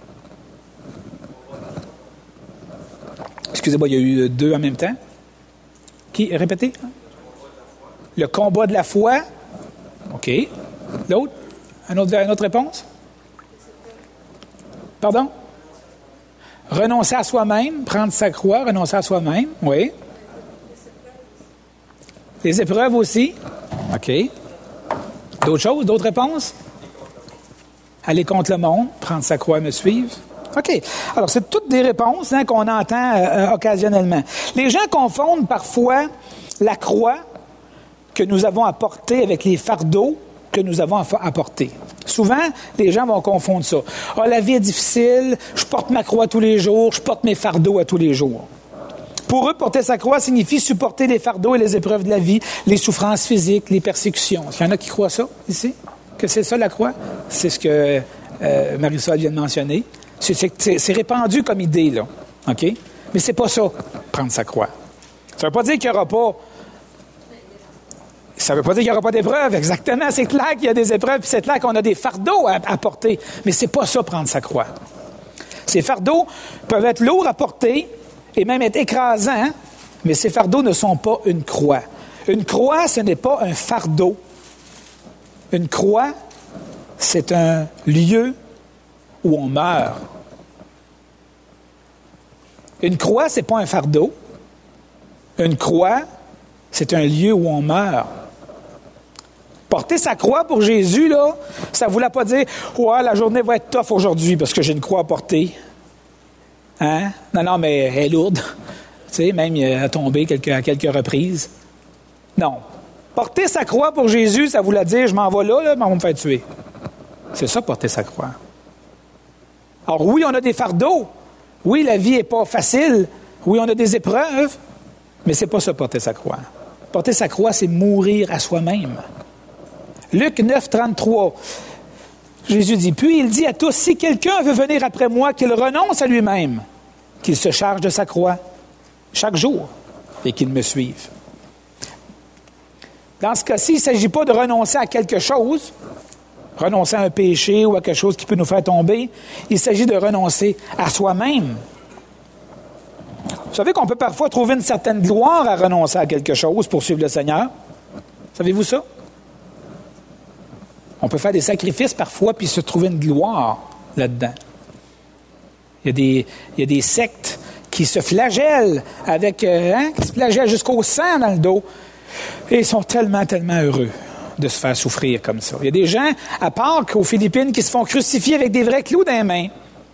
Excusez-moi, il y a eu deux en même temps. Qui? Répétez. Le combat de la foi. OK. L'autre? Un autre, une autre réponse? Pardon? Renoncer à soi-même, prendre sa croix, renoncer à soi-même. Oui. Les épreuves aussi. OK. D'autres choses? D'autres réponses? Aller contre le monde, prendre sa croix et me suivre. OK. Alors, c'est toutes des réponses hein, qu'on entend euh, occasionnellement. Les gens confondent parfois la croix que nous avons à porter avec les fardeaux que nous avons à porter. Souvent, les gens vont confondre ça. Ah, la vie est difficile, je porte ma croix tous les jours, je porte mes fardeaux à tous les jours. Pour eux, porter sa croix signifie supporter les fardeaux et les épreuves de la vie, les souffrances physiques, les persécutions. Il y en a qui croient ça, ici? Que c'est ça, la croix? C'est ce que euh, Marisol vient de mentionner. C'est, c'est, c'est répandu comme idée, là. OK? Mais c'est pas ça, prendre sa croix. Ça veut pas dire qu'il n'y aura pas... Ça veut pas dire qu'il n'y aura pas d'épreuves. Exactement, c'est clair qu'il y a des épreuves, puis c'est clair qu'on a des fardeaux à, à porter. Mais c'est pas ça, prendre sa croix. Ces fardeaux peuvent être lourds à porter et même être écrasants mais ces fardeaux ne sont pas une croix. Une croix, ce n'est pas un fardeau. Une croix, c'est un lieu où on meurt. Une croix, ce n'est pas un fardeau. Une croix, c'est un lieu où on meurt. Porter sa croix pour Jésus, là, ça ne voulait pas dire « Ouais, la journée va être tough aujourd'hui parce que j'ai une croix à porter. » Hein? Non, non, mais elle est lourde. Tu sais, même il a tombé quelques, à quelques reprises. Non. Porter sa croix pour Jésus, ça voulait dire « Je m'en vais là, là, mais on va me faire tuer. » C'est ça, porter sa croix. Alors oui, on a des fardeaux. Oui, la vie n'est pas facile. Oui, on a des épreuves. Mais ce n'est pas ça, porter sa croix. Porter sa croix, c'est mourir à soi-même. Luc neuf, trente-trois, Jésus dit, « Puis il dit à tous, si quelqu'un veut venir après moi, qu'il renonce à lui-même, qu'il se charge de sa croix chaque jour et qu'il me suive. » Dans ce cas-ci, il ne s'agit pas de renoncer à quelque chose, renoncer à un péché ou à quelque chose qui peut nous faire tomber. Il s'agit de renoncer à soi-même. Vous savez qu'on peut parfois trouver une certaine gloire à renoncer à quelque chose pour suivre le Seigneur. Savez-vous ça? On peut faire des sacrifices parfois puis se trouver une gloire là-dedans. Il y a des, il y a des sectes qui se flagellent avec, euh, hein, qui se flagellent jusqu'au sang dans le dos. Et ils sont tellement, tellement heureux de se faire souffrir comme ça. Il y a des gens, à Pâques, aux Philippines, qui se font crucifier avec des vrais clous dans les mains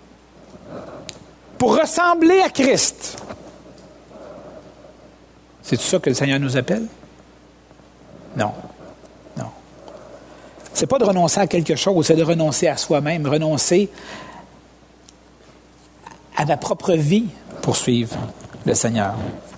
pour ressembler à Christ. C'est tout ça que le Seigneur nous appelle? Non. Non. C'est pas de renoncer à quelque chose, c'est de renoncer à soi-même, renoncer à ma propre vie pour suivre le Seigneur.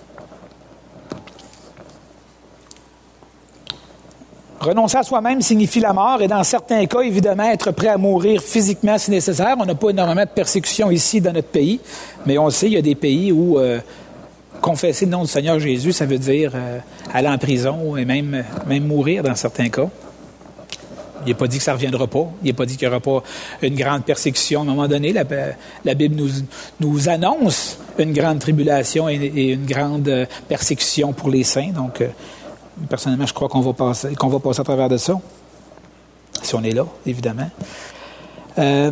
Renoncer à soi-même signifie la mort et dans certains cas, évidemment, être prêt à mourir physiquement si nécessaire. On n'a pas énormément de persécution ici dans notre pays, mais on le sait, il y a des pays où euh, confesser le nom du Seigneur Jésus, ça veut dire euh, aller en prison et même, même mourir dans certains cas. Il n'est pas dit que ça ne reviendra pas. Il n'est pas dit qu'il n'y aura pas une grande persécution. À un moment donné, la, la Bible nous, nous annonce une grande tribulation et, et une grande persécution pour les saints. Donc, euh, personnellement, je crois qu'on va passer, qu'on va passer à travers de ça. Si on est là, évidemment. Euh,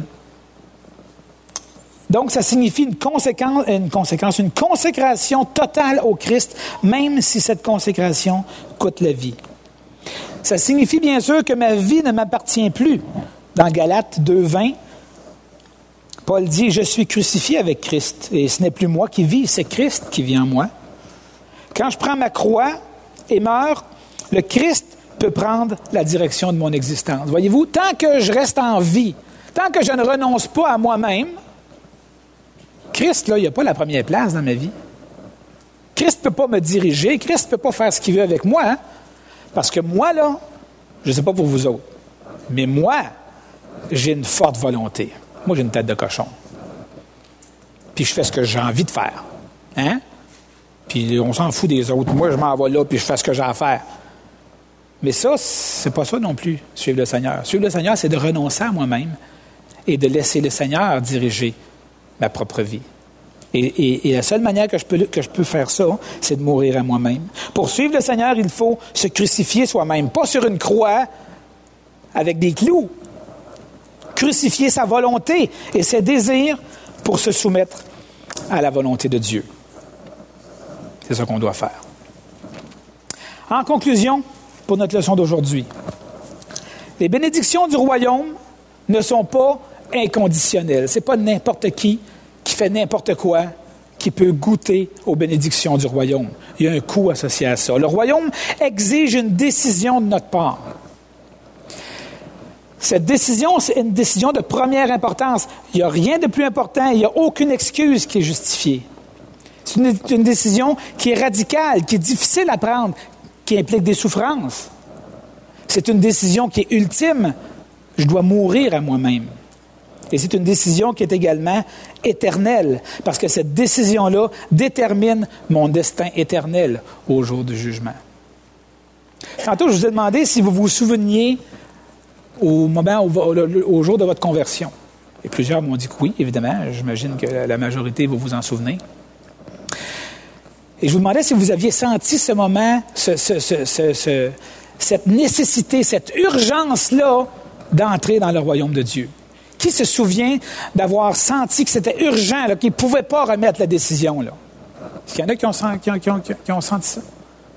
donc, ça signifie une conséquence, une conséquence, une consécration totale au Christ, même si cette consécration coûte la vie. Ça signifie bien sûr que ma vie ne m'appartient plus. Dans Galates deux, vingt, Paul dit « Je suis crucifié avec Christ, et ce n'est plus moi qui vis, c'est Christ qui vit en moi. Quand je prends ma croix et meurs, le Christ peut prendre la direction de mon existence. » Voyez-vous, tant que je reste en vie, tant que je ne renonce pas à moi-même, Christ, là, il n'a pas la première place dans ma vie. Christ ne peut pas me diriger, Christ ne peut pas faire ce qu'il veut avec moi, hein? Parce que moi, là, je ne sais pas pour vous autres, mais moi, j'ai une forte volonté. Moi, j'ai une tête de cochon. Puis je fais ce que j'ai envie de faire. Hein? Puis on s'en fout des autres. Moi, je m'en vais là, puis je fais ce que j'ai à faire. Mais ça, c'est pas ça non plus, suivre le Seigneur. Suivre le Seigneur, c'est de renoncer à moi-même et de laisser le Seigneur diriger ma propre vie. Et, et, et la seule manière que je, peux, que je peux faire ça, c'est de mourir à moi-même. Pour suivre le Seigneur, il faut se crucifier soi-même. Pas sur une croix avec des clous. Crucifier sa volonté et ses désirs pour se soumettre à la volonté de Dieu. C'est ça qu'on doit faire. En conclusion, pour notre leçon d'aujourd'hui, les bénédictions du royaume ne sont pas inconditionnelles. Ce n'est pas n'importe qui qui fait n'importe quoi, qui peut goûter aux bénédictions du royaume. Il y a un coût associé à ça. Le royaume exige une décision de notre part. Cette décision, c'est une décision de première importance. Il n'y a rien de plus important, il n'y a aucune excuse qui est justifiée. C'est une, une décision qui est radicale, qui est difficile à prendre, qui implique des souffrances. C'est une décision qui est ultime. Je dois mourir à moi-même. Et c'est une décision qui est également éternelle, parce que cette décision-là détermine mon destin éternel au jour du jugement. Tantôt, je vous ai demandé si vous vous souveniez au moment, au, au jour de votre conversion. Et plusieurs m'ont dit que oui, évidemment. J'imagine que la majorité va vous en souvenir. Et je vous demandais si vous aviez senti ce moment, ce, ce, ce, ce, ce, cette nécessité, cette urgence-là d'entrer dans le royaume de Dieu. Qui se souvient d'avoir senti que c'était urgent, là, qu'il ne pouvait pas remettre la décision? Là? Est-ce qu'il y en a qui ont, qui ont, qui ont, qui ont senti ça?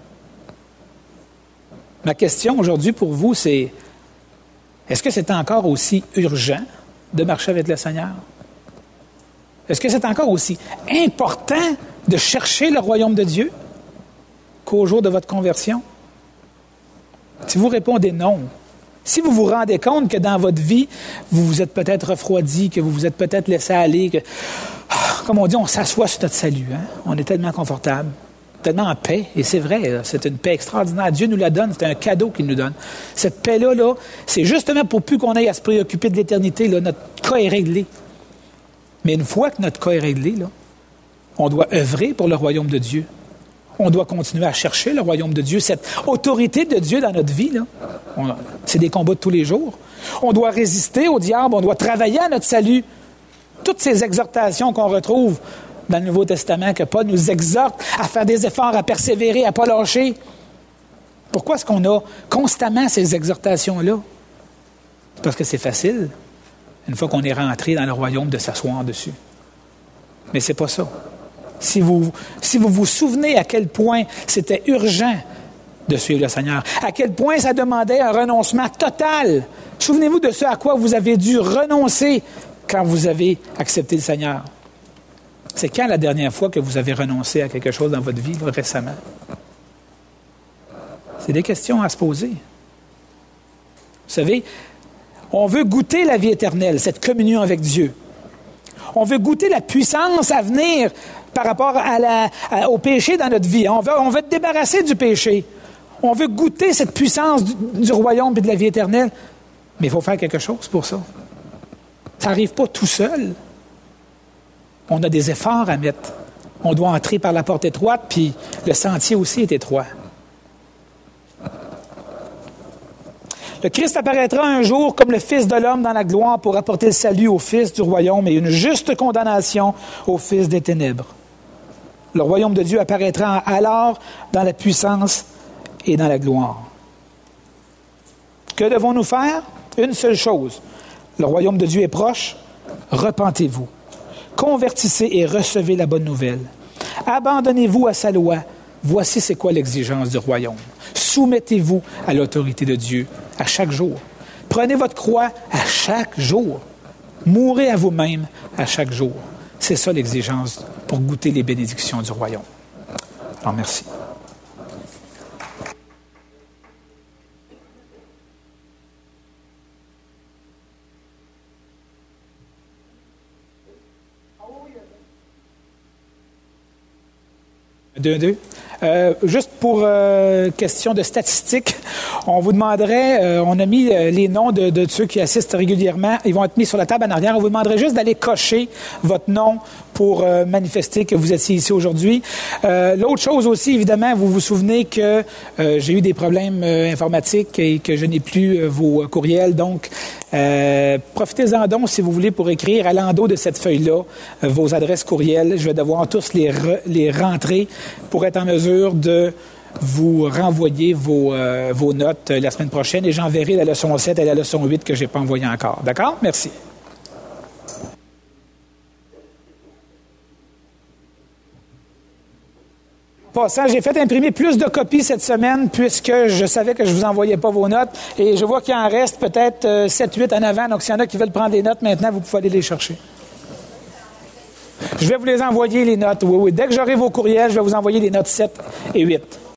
Ma question aujourd'hui pour vous, c'est est-ce que c'est encore aussi urgent de marcher avec le Seigneur? Est-ce que c'est encore aussi important de chercher le royaume de Dieu qu'au jour de votre conversion? Si vous répondez non, si vous vous rendez compte que dans votre vie, vous vous êtes peut-être refroidi, que vous vous êtes peut-être laissé aller, que, comme on dit, on s'assoit sur notre salut. Hein? On est tellement confortable, tellement en paix. Et c'est vrai, c'est une paix extraordinaire. Dieu nous la donne, c'est un cadeau qu'il nous donne. Cette paix-là, là, c'est justement pour plus qu'on aille à se préoccuper de l'éternité. Là, notre cas est réglé. Mais une fois que notre cas est réglé, là, on doit œuvrer pour le royaume de Dieu. On doit continuer à chercher le royaume de Dieu, cette autorité de Dieu dans notre vie. Là. On, c'est des combats de tous les jours. On doit résister au diable, on doit travailler à notre salut. Toutes ces exhortations qu'on retrouve dans le Nouveau Testament, que Paul nous exhorte à faire des efforts, à persévérer, à ne pas lâcher. Pourquoi est-ce qu'on a constamment ces exhortations-là? C'est parce que c'est facile, une fois qu'on est rentré dans le royaume, de s'asseoir dessus. Mais c'est pas ça. Si vous, si vous vous souvenez à quel point c'était urgent de suivre le Seigneur, à quel point ça demandait un renoncement total. Souvenez-vous de ce à quoi vous avez dû renoncer quand vous avez accepté le Seigneur. C'est quand la dernière fois que vous avez renoncé à quelque chose dans votre vie, là, récemment? C'est des questions à se poser. Vous savez, on veut goûter la vie éternelle, cette communion avec Dieu. On veut goûter la puissance à venir par rapport à la, à, au péché dans notre vie. On veut, on veut être débarrassé du péché. On veut goûter cette puissance du, du royaume et de la vie éternelle. Mais il faut faire quelque chose pour ça. Ça n'arrive pas tout seul. On a des efforts à mettre. On doit entrer par la porte étroite, puis le sentier aussi est étroit. Le Christ apparaîtra un jour comme le Fils de l'homme dans la gloire pour apporter le salut au Fils du royaume et une juste condamnation au Fils des ténèbres. Le royaume de Dieu apparaîtra alors dans la puissance et dans la gloire. Que devons-nous faire? Une seule chose. Le royaume de Dieu est proche. Repentez-vous. Convertissez et recevez la bonne nouvelle. Abandonnez-vous à sa loi. Voici c'est quoi l'exigence du royaume. Soumettez-vous à l'autorité de Dieu à chaque jour. Prenez votre croix à chaque jour. Mourrez à vous-même à chaque jour. C'est ça l'exigence pour goûter les bénédictions du royaume. Alors, merci. Deux, deux. Euh, juste pour euh, question de statistiques, on vous demanderait, euh, on a mis euh, les noms de, de ceux qui assistent régulièrement, ils vont être mis sur la table en arrière, on vous demanderait juste d'aller cocher votre nom pour euh, manifester que vous étiez ici aujourd'hui. Euh, l'autre chose aussi, évidemment, vous vous souvenez que euh, j'ai eu des problèmes euh, informatiques et que je n'ai plus euh, vos courriels, donc euh, profitez-en donc si vous voulez pour écrire à l'endos de cette feuille-là euh, vos adresses courriels. Je vais devoir tous les, re, les rentrer pour être en mesure de vous renvoyer vos, euh, vos notes euh, la semaine prochaine et j'enverrai la leçon sept et la leçon huit que je n'ai pas envoyées encore. D'accord? Merci. Passant, j'ai fait imprimer plus de copies cette semaine puisque je savais que je ne vous envoyais pas vos notes et je vois qu'il en reste peut-être euh, sept huit en avant. Donc, s'il y en a qui veulent prendre des notes maintenant, vous pouvez aller les chercher. Je vais vous les envoyer, les notes. Oui, oui. Dès que j'aurai vos courriels, je vais vous envoyer les notes sept et huit.